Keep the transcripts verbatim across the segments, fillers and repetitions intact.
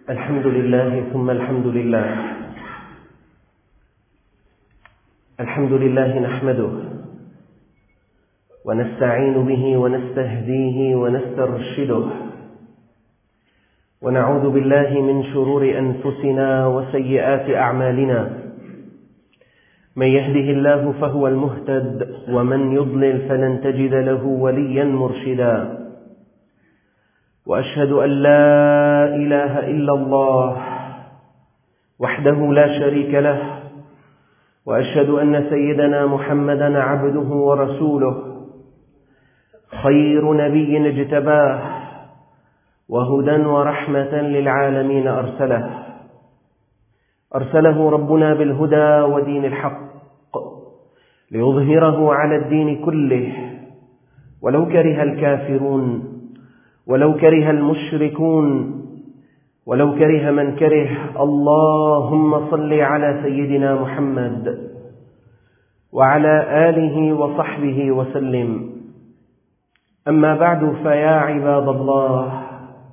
الحمد لله ثم الحمد لله الحمد لله نحمده ونستعين به ونستهديه ونسترشده ونعوذ بالله من شرور أنفسنا وسيئات أعمالنا. من يهده الله فهو المهتد ومن يضلل فلن تجد له وليا مرشدا. وأشهد أن لا إله إلا الله وحده لا شريك له، وأشهد أن سيدنا محمدا عبده ورسوله، خير نبي اجتباه وهدى ورحمة للعالمين أرسله أرسله ربنا بالهدى ودين الحق ليظهره على الدين كله ولو كره الكافرون ولو كره المشركون ولو كره من كره. اللهم صل على سيدنا محمد وعلى آله وصحبه وسلم. أما بعد، فيا عباد الله،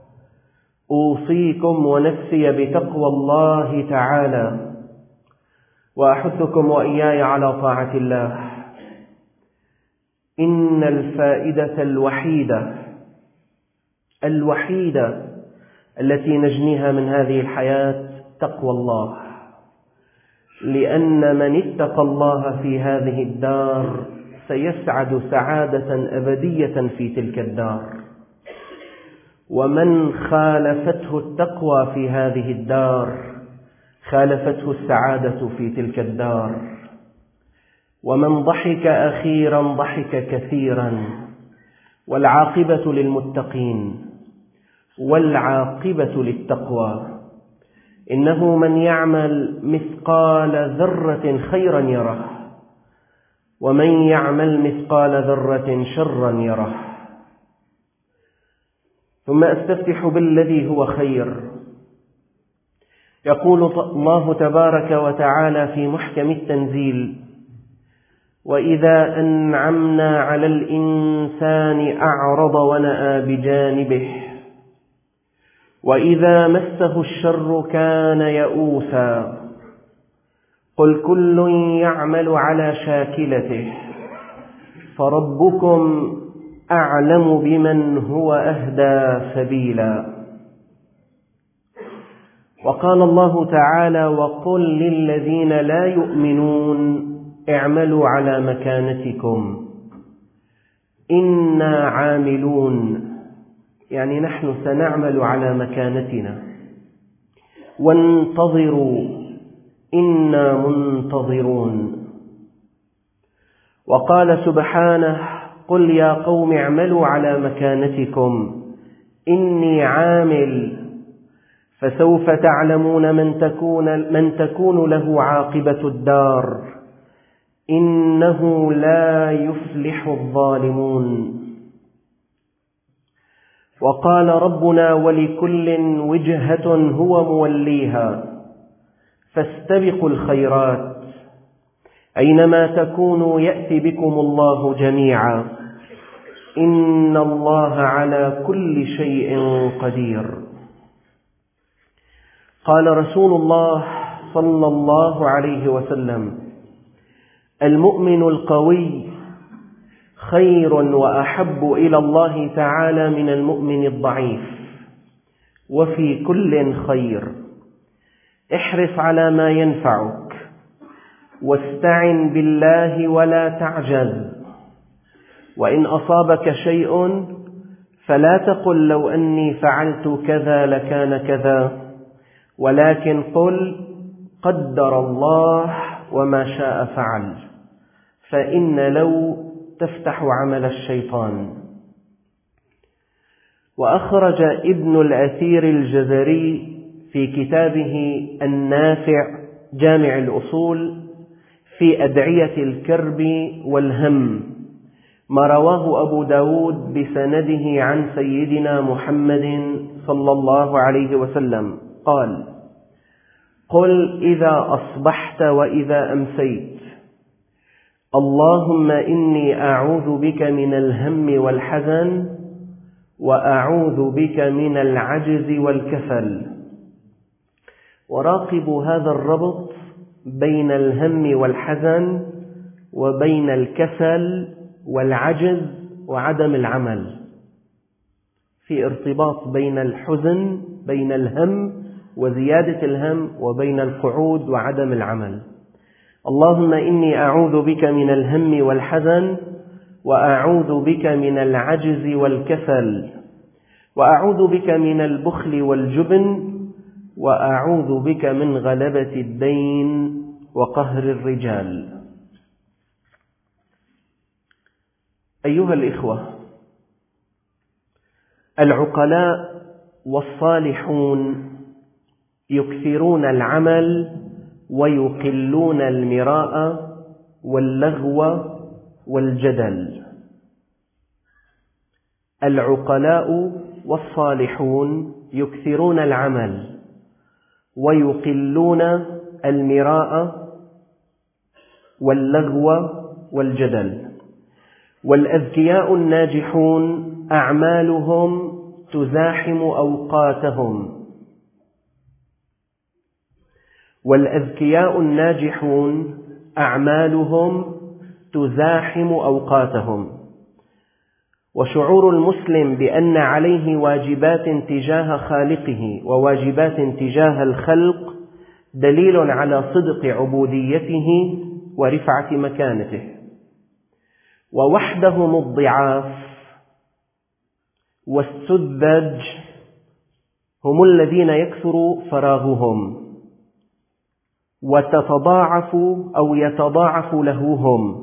أوصيكم ونفسي بتقوى الله تعالى، وأحثكم وإياي على طاعة الله. إن الفائدة الوحيدة الوحيدة التي نجنيها من هذه الحياة تقوى الله، لأن من اتقى الله في هذه الدار سيسعد سعادة أبدية في تلك الدار، ومن خالفته التقوى في هذه الدار خالفته السعادة في تلك الدار. ومن ضحك أخيرا ضحك كثيرا، والعاقبة للمتقين والعاقبة للتقوى. إنه من يعمل مثقال ذرة خيرا يره، ومن يعمل مثقال ذرة شرا يره. ثم أستفتح بالذي هو خير. يقول الله تبارك وتعالى في محكم التنزيل: وإذا أنعمنا على الإنسان أعرض ونأى بجانبه، وإذا مسه الشر كان يئوسا. قل كل يعمل على شاكلته فربكم أعلم بمن هو أهدى سبيلا. وقال الله تعالى: وقل للذين لا يؤمنون اعملوا على مكانتكم إنا عاملون، يعني نحن سنعمل على مكانتنا. وانتظروا إنا منتظرون. وقال سبحانه: قل يا قوم اعملوا على مكانتكم إني عامل فسوف تعلمون من تكون, من تكون له عاقبة الدار إنه لا يفلح الظالمون. وقال ربنا: ولكل وجهة هو موليها فاستبقوا الخيرات أينما تكونوا يأتي بكم الله جميعا إن الله على كل شيء قدير. قال رسول الله صلى الله عليه وسلم: المؤمن القوي خير وأحب إلى الله تعالى من المؤمن الضعيف، وفي كل خير. احرص على ما ينفعك واستعن بالله ولا تعجز. وإن أصابك شيء فلا تقل لو أني فعلت كذا لكان كذا، ولكن قل قدر الله وما شاء فعل، فإن لو تفتح عمل الشيطان. وأخرج ابن الأثير الجزري في كتابه النافع جامع الأصول في أدعية الكرب والهم ما رواه أبو داود بسنده عن سيدنا محمد صلى الله عليه وسلم قال: قل إذا أصبحت وإذا أمسيت اللهم إني أعوذ بك من الهم والحزن وأعوذ بك من العجز والكسل وراقبوا هذا الربط بين الهم والحزن وبين الكسل والعجز وعدم العمل. في ارتباط بين الحزن، بين الهم وزيادة الهم، وبين القعود وعدم العمل. اللهم إني أعوذ بك من الهم والحزن، وأعوذ بك من العجز والكسل، وأعوذ بك من البخل والجبن، وأعوذ بك من غلبة الدين وقهر الرجال. أيها الإخوة، العقلاء والصالحون يكثرون العمل ويقلون المراء واللغو والجدل. العقلاء والصالحون يكثرون العمل ويقلون المراء واللغو والجدل. والأذكياء الناجحون أعمالهم تزاحم أوقاتهم والأذكياء الناجحون أعمالهم تزاحم أوقاتهم. وشعور المسلم بأن عليه واجبات تجاه خالقه وواجبات تجاه الخلق دليل على صدق عبوديته ورفعة مكانته. ووحدهم الضعاف والسذج هم الذين يكثر فراغهم وتتضاعف أو يتضاعف لهوهم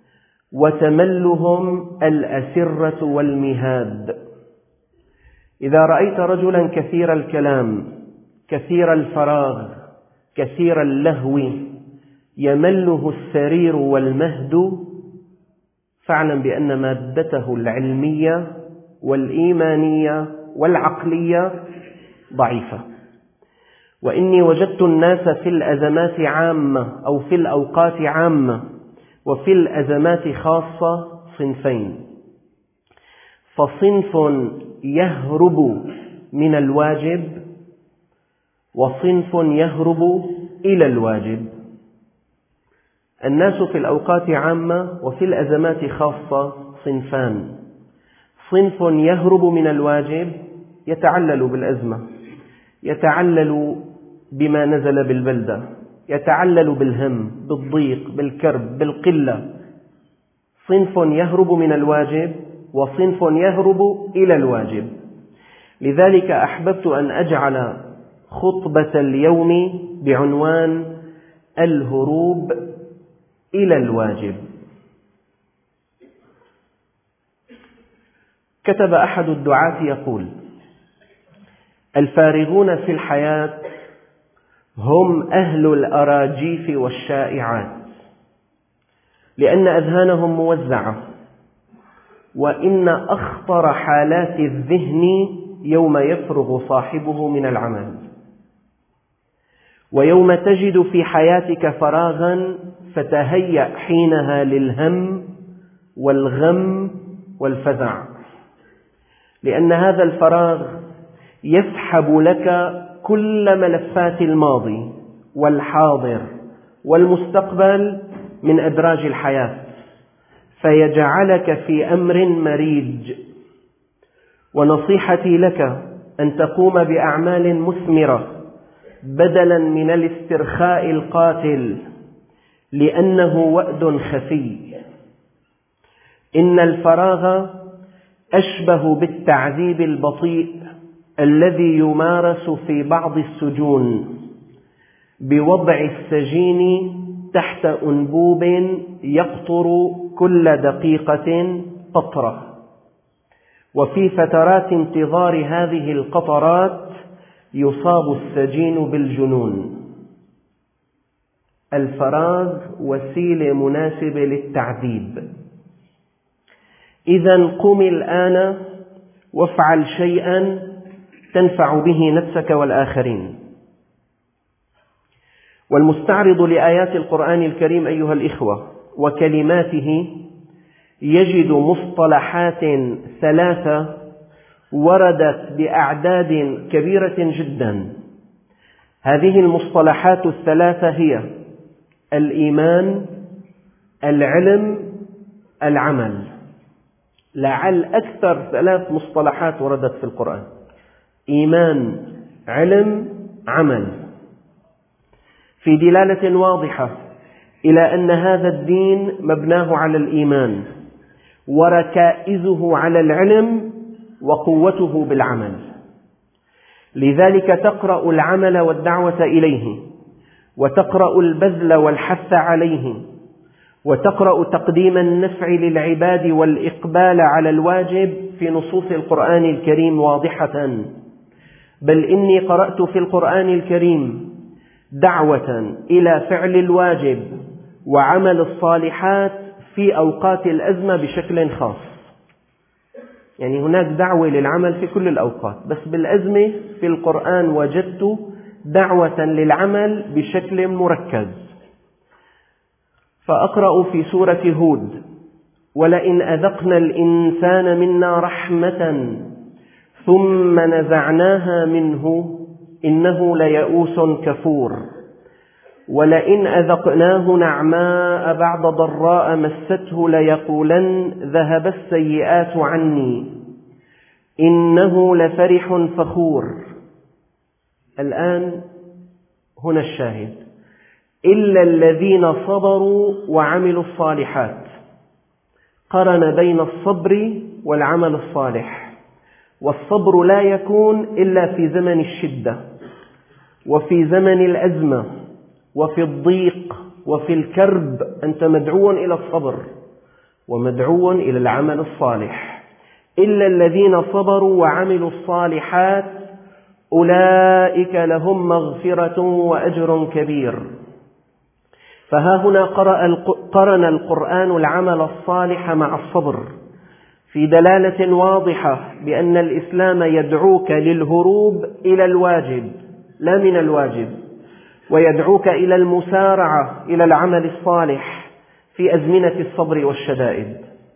وتملهم الأسرة والمهاد. إذا رأيت رجلا كثير الكلام، كثير الفراغ، كثير اللهو، يمله السرير والمهد، فاعلم بأن مادته العلمية والإيمانية والعقلية ضعيفة. وإني وجدت الناس في الأزمات عامة أو في الأوقات عامة وفي الأزمات خاصة صنفين: فصنف يهرب من الواجب، وصنف يهرب إلى الواجب. الناس في الأوقات عامة وفي الأزمات خاصة صنفان: صنف يهرب من الواجب، يتعلل بالأزمة، يتعلل بما نزل بالبلدة، يتعلل بالهم، بالضيق، بالكرب، بالقلة. صنف يهرب من الواجب وصنف يهرب إلى الواجب. لذلك أحببت أن أجعل خطبة اليوم بعنوان الهروب إلى الواجب. كتب أحد الدعاة يقول: الفارغون في الحياة هم أهل الأراجيف والشائعات، لأن أذهانهم موزعة، وإن أخطر حالات الذهن يوم يفرغ صاحبه من العمل. ويوم تجد في حياتك فراغا فتهيأ حينها للهم والغم والفزع، لأن هذا الفراغ يسحب لك كل ملفات الماضي والحاضر والمستقبل من أدراج الحياة، فيجعلك في أمر مريج. ونصيحتي لك أن تقوم بأعمال مثمرة بدلا من الاسترخاء القاتل، لأنه وأد خفي. إن الفراغ أشبه بالتعذيب البطيء الذي يمارس في بعض السجون بوضع السجين تحت أنبوب يقطر كل دقيقة قطرة، وفي فترات انتظار هذه القطرات يصاب السجين بالجنون. الفراغ وسيلة مناسبة للتعذيب. إذا قم الآن وافعل شيئا تنفع به نفسك والآخرين. والمستعرض لآيات القرآن الكريم أيها الإخوة وكلماته يجد مصطلحات ثلاثة وردت بأعداد كبيرة جدا هذه المصطلحات الثلاثة هي الإيمان، العلم، العمل. لعل أكثر ثلاث مصطلحات وردت في القرآن: إيمان، علم، عمل، في دلالة واضحة إلى أن هذا الدين مبناه على الإيمان وركائزه على العلم وقوته بالعمل. لذلك تقرأ العمل والدعوة إليه، وتقرأ البذل والحث عليه، وتقرأ تقديم النفع للعباد والإقبال على الواجب في نصوص القرآن الكريم واضحة. بل إني قرأت في القرآن الكريم دعوة إلى فعل الواجب وعمل الصالحات في أوقات الأزمة بشكل خاص. يعني هناك دعوة للعمل في كل الأوقات، بس بالأزمة في القرآن وجدت دعوة للعمل بشكل مركز. فأقرأ في سورة هود: ولئن أذقنا الإنسان منا رحمة ثم نزعناها منه إنه ليئوس كفور، ولئن أذقناه نعماء بعد ضراء مسته ليقولن ذهب السيئات عني إنه لفرح فخور. الآن هنا الشاهد: إلا الذين صبروا وعملوا الصالحات. قرن بين الصبر والعمل الصالح، والصبر لا يكون إلا في زمن الشدة وفي زمن الأزمة وفي الضيق وفي الكرب. أنت مدعو إلى الصبر ومدعو إلى العمل الصالح. إلا الذين صبروا وعملوا الصالحات أولئك لهم مغفرة وأجر كبير. فها هنا قرن القرآن العمل الصالح مع الصبر في دلالة واضحة بأن الإسلام يدعوك للهروب إلى الواجب لا من الواجب، ويدعوك إلى المسارعة إلى العمل الصالح في أزمنة الصبر والشدائد.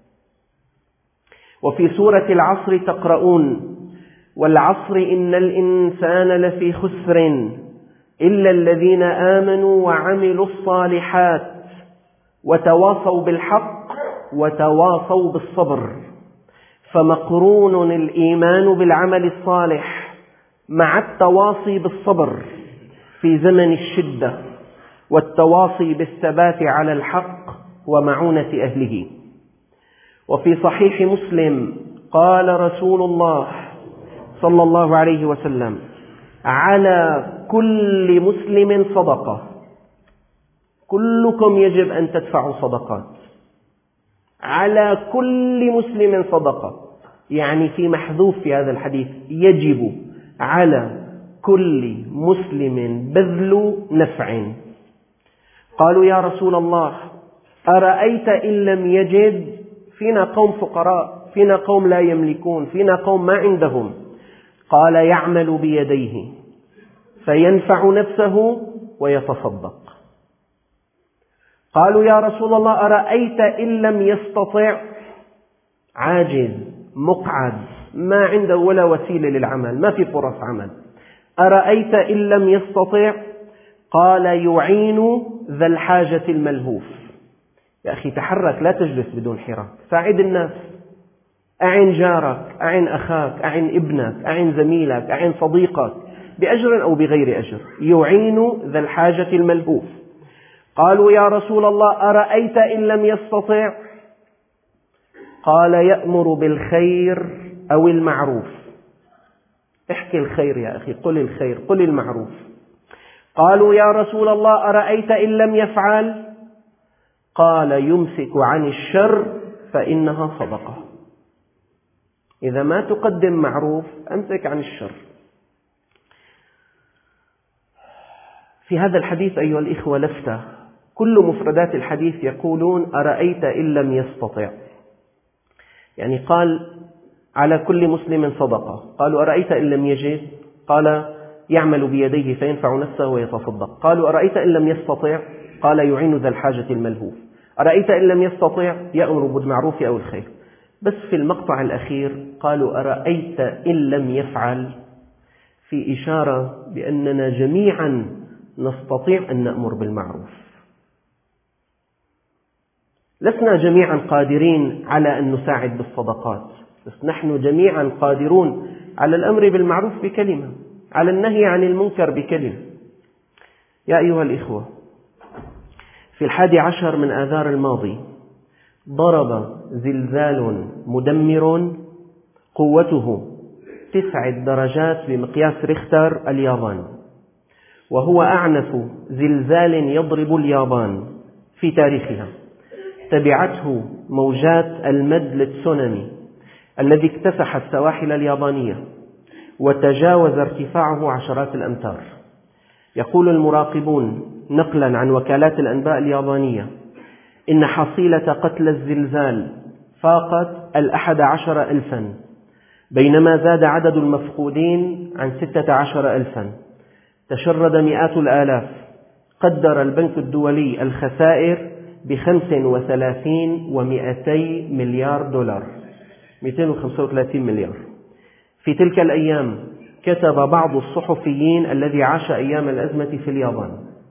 وفي سورة العصر تقرؤون: والعصر إن الإنسان لفي خسر إلا الذين آمنوا وعملوا الصالحات وتواصوا بالحق وتواصوا بالصبر. فمقرون الإيمان بالعمل الصالح مع التواصي بالصبر في زمن الشدة والتواصي بالثبات على الحق ومعونة أهله. وفي صحيح مسلم قال رسول الله صلى الله عليه وسلم: على كل مسلم صدقة. كلكم يجب أن تدفعوا صدقات. على كل مسلم صدقة، يعني في محذوف في هذا الحديث: يجب على كل مسلم بذل نفع. قالوا: يا رسول الله أرأيت إن لم يجد؟ فينا قوم فقراء، فينا قوم لا يملكون، فينا قوم ما عندهم. قال: يعمل بيديه فينفع نفسه ويتصدق. قالوا: يا رسول الله أرأيت إن لم يستطع؟ عاجز مقعد ما عنده ولا وسيلة للعمل، ما في فرص عمل. أرأيت إن لم يستطع؟ قال: يعين ذا الحاجة الملهوف. يا أخي تحرك، لا تجلس بدون حراك، ساعد الناس، أعن جارك، أعن أخاك، أعن ابنك، أعن زميلك، أعن صديقك بأجر أو بغير أجر. يعين ذا الحاجة الملهوف. قالوا: يا رسول الله أرأيت إن لم يستطع؟ قال: يأمر بالخير أو المعروف. احكي الخير يا أخي، قل الخير، قل المعروف. قالوا: يا رسول الله أرأيت إن لم يفعل؟ قال: يمسك عن الشر فإنها صدقة. إذا ما تقدم معروف أمسك عن الشر. في هذا الحديث أيها الإخوة لفتة: كل مفردات الحديث يقولون أرأيت إن لم يستطع، يعني قال على كل مسلم صدقة. قالوا: أرأيت إن لم يجد؟ قال: يعمل بيديه فينفع نفسه ويتصدق. قالوا: أرأيت إن لم يستطع؟ قال: يعين ذا الحاجة الملهوف. أرأيت إن لم يستطع؟ يأمر بالمعروف أو الخير. بس في المقطع الأخير قالوا: أرأيت إن لم يفعل؟ في إشارة بأننا جميعا نستطيع أن نأمر بالمعروف. لسنا جميعا قادرين على أن نساعد بالصدقات، بس نحن جميعا قادرون على الأمر بالمعروف بكلمة، على النهي عن المنكر بكلمة. يا أيها الإخوة، في الحادي عشر من آذار الماضي ضرب زلزال مدمر قوته تسع درجات بمقياس ريختر اليابان، وهو أعنف زلزال يضرب اليابان في تاريخها. تبعته موجات المد للتسونامي الذي اكتسح السواحل اليابانية وتجاوز ارتفاعه عشرات الأمتار. يقول المراقبون نقلا عن وكالات الأنباء اليابانية إن حصيلة قتلى الزلزال فاقت الأحد عشر ألفا، بينما زاد عدد المفقودين عن ستة عشر ألفا. تشرد مئات الآلاف. قدر البنك الدولي الخسائر بخمس وثلاثين ومئتي مليار دولار، مئتين وخمسة وثلاثين مليار. في تلك الأيام كتب بعض الصحفيين الذي عاش أيام الأزمة في اليابان: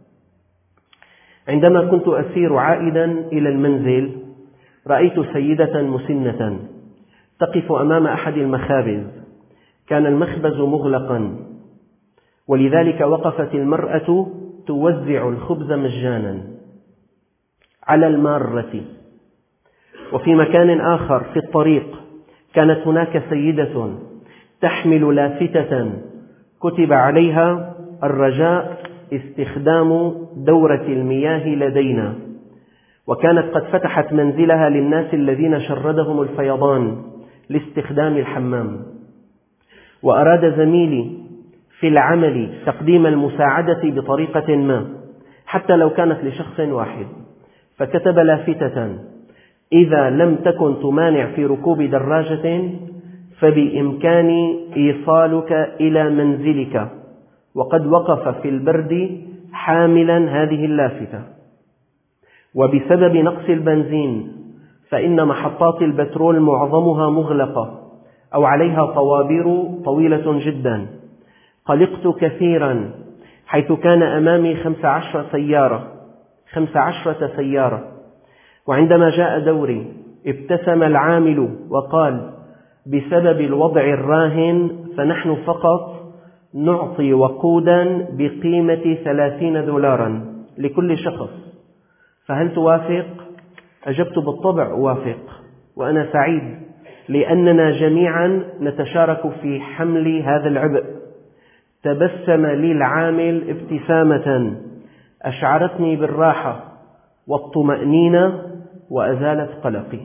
عندما كنت أسير عائدا إلى المنزل رأيت سيدة مسنة تقف أمام أحد المخابز. كان المخبز مغلقا، ولذلك وقفت المرأة توزع الخبز مجانا على المارة. وفي مكان آخر في الطريق كانت هناك سيدة تحمل لافتة كتب عليها: الرجاء استخدام دورة المياه لدينا. وكانت قد فتحت منزلها للناس الذين شردهم الفيضان لاستخدام الحمام. وأراد زميلي في العمل تقديم المساعدة بطريقة ما حتى لو كانت لشخص واحد، فكتب لافتة: إذا لم تكن تمانع في ركوب دراجة فبإمكاني إيصالك إلى منزلك. وقد وقف في البرد حاملا هذه اللافتة. وبسبب نقص البنزين فإن محطات البترول معظمها مغلقة أو عليها طوابير طويلة جدا. قلقت كثيرا حيث كان أمامي خمس عشرة سيارة خمس عشرة سيارة وعندما جاء دوري ابتسم العامل وقال: بسبب الوضع الراهن فنحن فقط نعطي وقودا بقيمة ثلاثين دولارا لكل شخص، فهل توافق؟ أجبت: بالطبع أوافق، وأنا سعيد لأننا جميعا نتشارك في حمل هذا العبء. تبسم لي العامل ابتسامة أشعرتني بالراحة والطمأنينة وأزالت قلقي.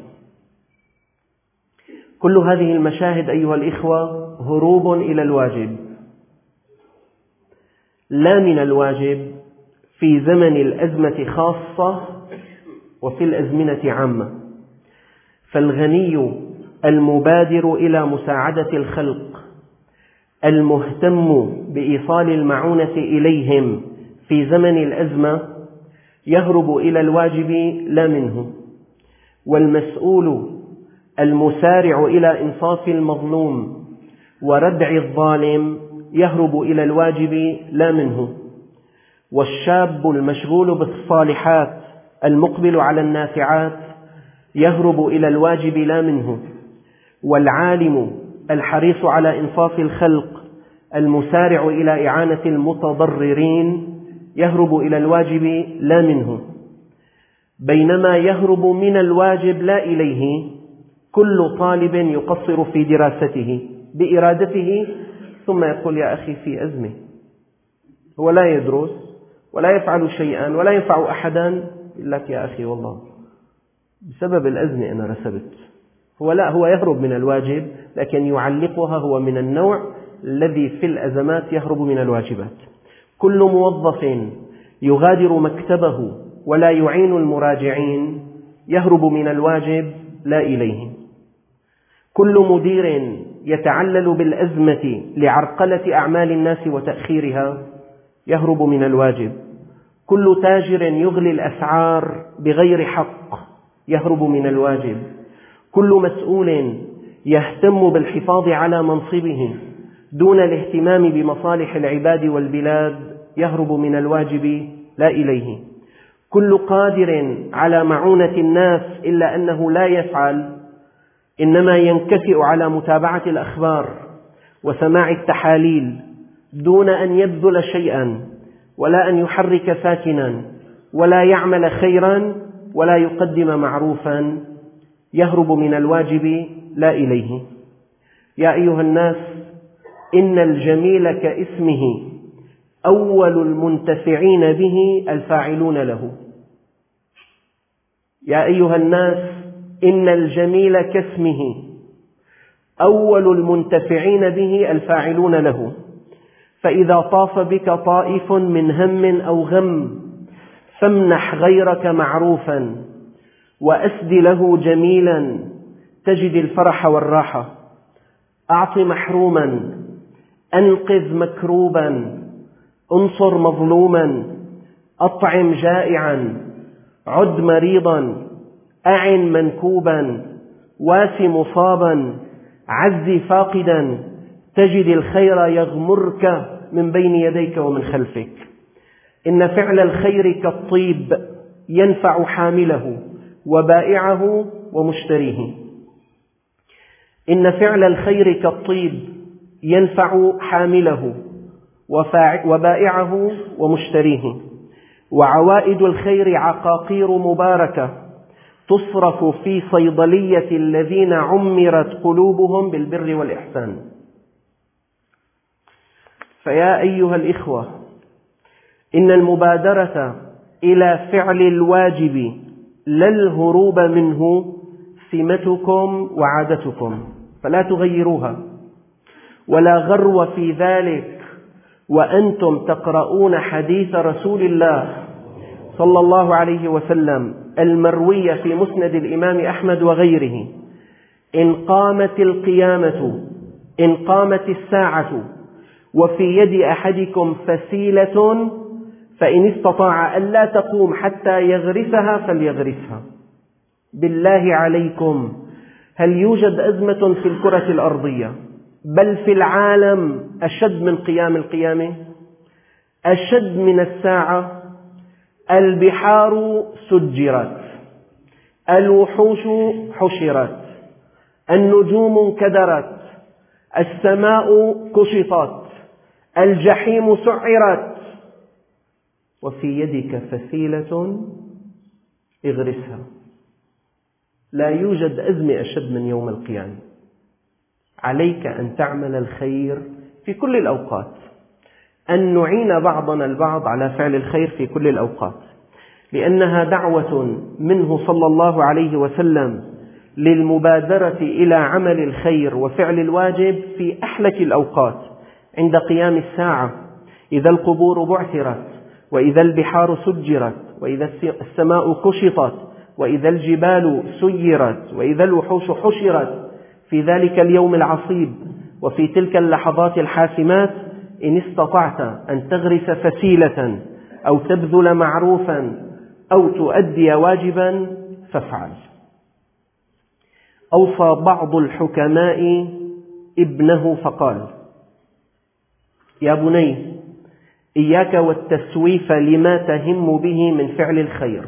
كل هذه المشاهد أيها الإخوة هروب إلى الواجب، لا من الواجب في زمن الأزمة خاصة وفي الأزمنة عامة. فالغني المبادر إلى مساعدة الخلق المهتم بإيصال المعونة إليهم في زمن الأزمة يهرب إلى الواجب لا منه، والمسؤول المسارع إلى إنصاف المظلوم وردع الظالم يهرب إلى الواجب لا منه، والشاب المشغول بالصالحات المقبل على النافعات يهرب إلى الواجب لا منه، والعالم الحريص على إنصاف الخلق المسارع إلى إعانة المتضررين يهرب إلى الواجب لا منه. بينما يهرب من الواجب لا إليه كل طالب يقصر في دراسته بإرادته ثم يقول: يا أخي في أزمة، هو لا يدرس ولا يفعل شيئا ولا ينفع أحدا، يقول لك: يا أخي والله بسبب الأزمة أنا رسبت. هو لا، هو يهرب من الواجب لكن يعلقها، هو من النوع الذي في الأزمات يهرب من الواجبات. كل موظف يغادر مكتبه ولا يعين المراجعين يهرب من الواجب لا إليه. كل مدير يتعلل بالأزمة لعرقلة أعمال الناس وتأخيرها يهرب من الواجب. كل تاجر يغلي الأسعار بغير حق يهرب من الواجب. كل مسؤول يهتم بالحفاظ على منصبه دون الاهتمام بمصالح العباد والبلاد يهرب من الواجب لا إليه. كل قادر على معونة الناس إلا أنه لا يفعل إنما ينكفئ على متابعة الأخبار وسماع التحاليل دون أن يبذل شيئا ولا أن يحرك ساكنا ولا يعمل خيرا ولا يقدم معروفا، يهرب من الواجب لا إليه. يا أيها الناس، إن الجميل كاسمه، أول المنتفعين به الفاعلون له. يا أيها الناس، إن الجميل كاسمه، أول المنتفعين به الفاعلون له. فإذا طاف بك طائف من هم أو غم فامنح غيرك معروفا وأسد له جميلا تجد الفرح والراحة. أعط محروما، أنقذ مكروبا، انصر مظلوما، أطعم جائعا، عد مريضا، أعن منكوبا، واس مصابا، عز فاقدا، تجد الخير يغمرك من بين يديك ومن خلفك. إن فعل الخير كالطيب ينفع حامله وبائعه ومشتريه. إن فعل الخير كالطيب ينفع حامله وبائعه ومشتريه. وعوائد الخير عقاقير مباركة تصرف في صيدلية الذين عمرت قلوبهم بالبر والإحسان. فيا أيها الإخوة، إن المبادرة إلى فعل الواجب لا الهروب منه سمتكم وعادتكم، فلا تغيروها، ولا غرو في ذلك وأنتم تقرؤون حديث رسول الله صلى الله عليه وسلم المروي في مسند الإمام أحمد وغيره: إن قامت القيامة، إن قامت الساعة وفي يد أحدكم فسيلة فإن استطاع ألا تقوم حتى يغرسها فليغرسها. بالله عليكم، هل يوجد أزمة في الكرة الأرضية بل في العالم أشد من قيام القيامة، أشد من الساعة؟ البحار سجرت، الوحوش حشرت، النجوم انكدرت، السماء كشطت، الجحيم سعرت، وفي يدك فسيلة اغرسها. لا يوجد أزمة أشد من يوم القيامة. عليك أن تعمل الخير في كل الأوقات، أن نعين بعضنا البعض على فعل الخير في كل الأوقات، لأنها دعوة منه صلى الله عليه وسلم للمبادرة إلى عمل الخير وفعل الواجب في أحلك الأوقات، عند قيام الساعة، إذا القبور بعثرت، وإذا البحار سجرت، وإذا السماء كشطت، وإذا الجبال سيرت، وإذا الوحوش حشرت، في ذلك اليوم العصيب وفي تلك اللحظات الحاسمات. إن استطعت أن تغرس فسيلة أو تبذل معروفا أو تؤدي واجبا فافعل. أوصى بعض الحكماء ابنه فقال: يا بني، إياك والتسويف لما تهم به من فعل الخير،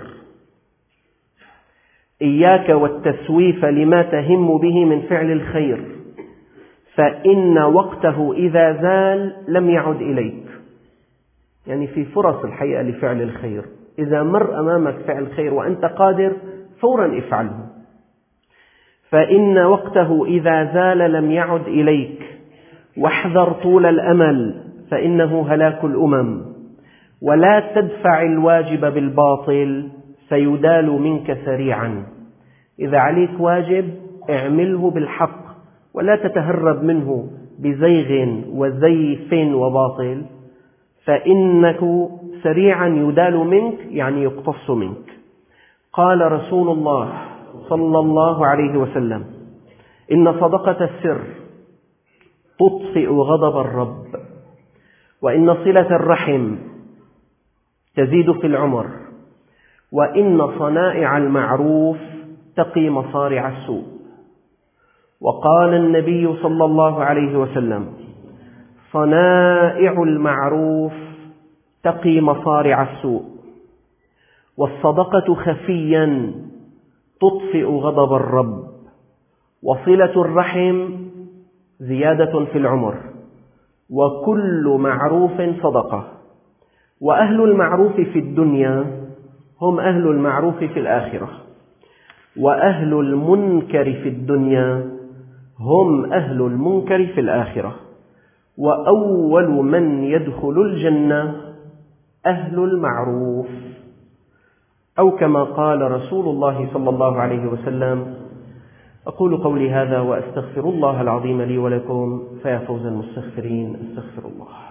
إياك والتسويف لما تهم به من فعل الخير، فإن وقته إذا زال لم يعد إليك. يعني في فرص الحقيقة لفعل الخير، إذا مر أمامك فعل خير وأنت قادر فورا افعله. فإن وقته إذا زال لم يعد إليك. واحذر طول الأمل فإنه هلاك الأمم. ولا تدفع الواجب بالباطل فيدال منك سريعا. إذا عليك واجب اعمله بالحق، ولا تتهرب منه بزيغ وزيف وباطل، فإنك سريعا يدال منك، يعني يقتص منك. قال رسول الله صلى الله عليه وسلم: إن صدقة السر تطفئ غضب الرب، وإن صلة الرحم تزيد في العمر، وإن صنائع المعروف تقي مصارع السوء. وقال النبي صلى الله عليه وسلم: صنائع المعروف تقي مصارع السوء، والصدقة خفيا تطفئ غضب الرب، وصلة الرحم زيادة في العمر، وكل معروف صدقة. وأهل المعروف في الدنيا هم أهل المعروف في الآخرة، وأهل المنكر في الدنيا هم أهل المنكر في الآخرة. وأول من يدخل الجنة أهل المعروف، أو كما قال رسول الله صلى الله عليه وسلم. أقول قولي هذا وأستغفر الله العظيم لي ولكم، فيا فوز المستغفرين، استغفر الله.